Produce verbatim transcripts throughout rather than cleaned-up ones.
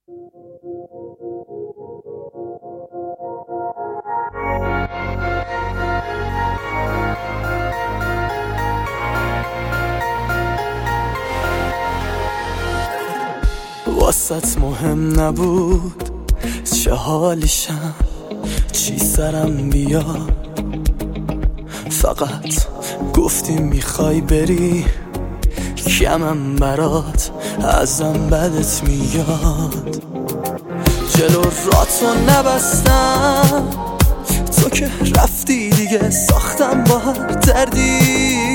واسط مهم نبود چه حالیشم، چی سرم بیاد، فقط گفتی میخوای بری، کمم برات ازم بدت میاد. جلو راتو نبستم، تو که رفتی دیگه ساختم با هر دردی.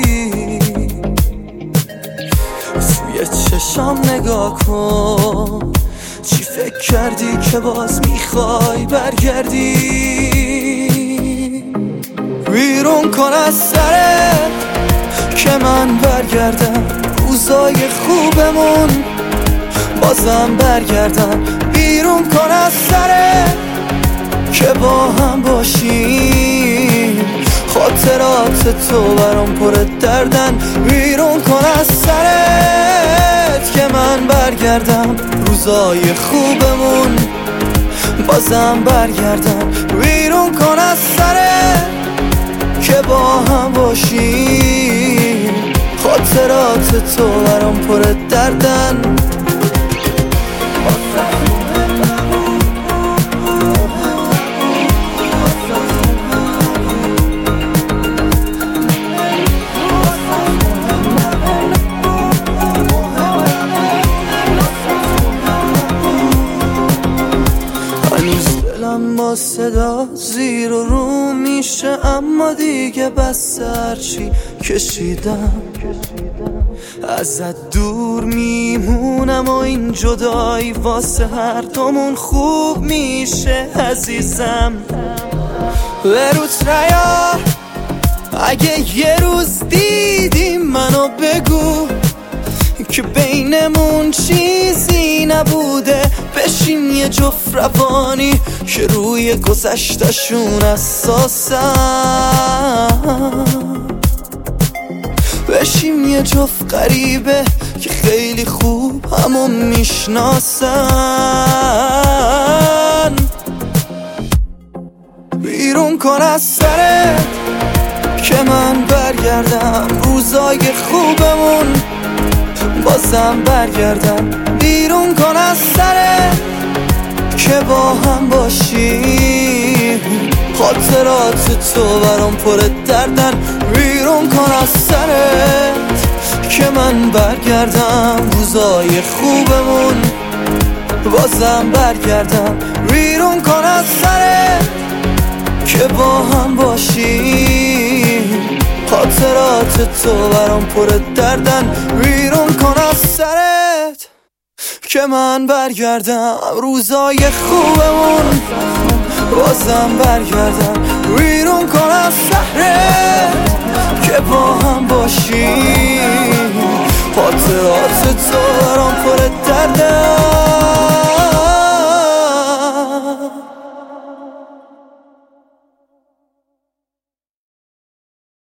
توی چشام نگاه کن، چی فکر کردی که باز میخوای برگردی؟ بیرون کن از سرت که من برگردم، روزای خوبمون بازم برگردن. بیرون کن از سرت که با هم باشیم، خاطرات تو برام پر دردن. بیرون کن از سرت که من برگردم، روزای خوبمون بازم برگردن. بیرون کن از سرت که با هم باشیم، خاطرات تو برام پر دردن. با صدا زیر و رو میشه، اما دیگه بس هرچی کشیدم ازت دور میمونم و این جدایی واسه هر دومون خوب میشه عزیزم. بروت ریا اگه یه روز دیدی منو بگو که بینمون چیزی نبوده، بشین یه جفت روانی که روی گذشتشون اساسن، بشین یه جفت غریبه که خیلی خوب همو میشناسن. بیرون کن از سرت که من برگردم، روزای خوبمون بازم برگردن. بیرون کن از سرت که با هم باشیم، خاطرات تو برام پر دردن. بیرون کن از سرت که من برگردم، روزای خوبمون بازم برگردن. بیرون کن از سرت که با هم باشیم، خاطرات تو برام پر دردن. بیرون کن از سرت که من برگردم، روزای خوبمون بازم برگردم. بیرون کن از سرت که با هم باشیم، خاطرات تو برام